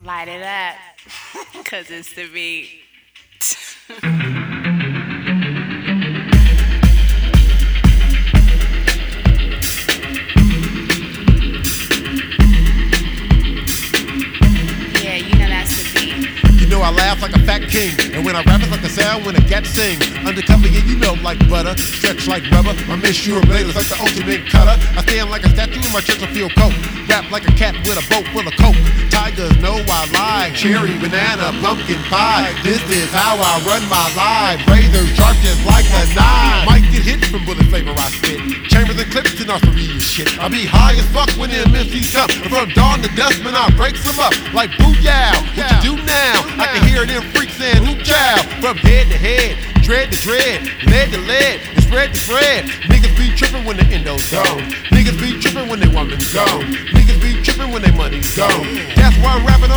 Light it up, cause it's the beat. Yeah, you know that's the beat. You know I laugh like a fat king, and when I rap it's like a sound when a cat sing. Undercover, yeah, you know, like butter, stretch like rubber. My miss you blade like the ultimate cutter. I stand like a statue in my Chesterfield coat. Rap like a cat with a boat full of coke. Tigers know I like cherry, banana, pumpkin pie. This is how I run my life. Razor sharp just like a knife. Might get hit from bullet flavor I spit. Chambers and clips and arteries shit. I be high as fuck when the MCs come. And from dawn to dusk, man, I breaks them up like booyah. What you do now? I can hear them freaks saying who chow. From head to head, dread to dread, lead to lead, and spread to spread. Niggas be tripping when the endo's gone. Niggas be tripping when they woman's gone. Niggas be tripping when they money's gone. That's why I'm rapping on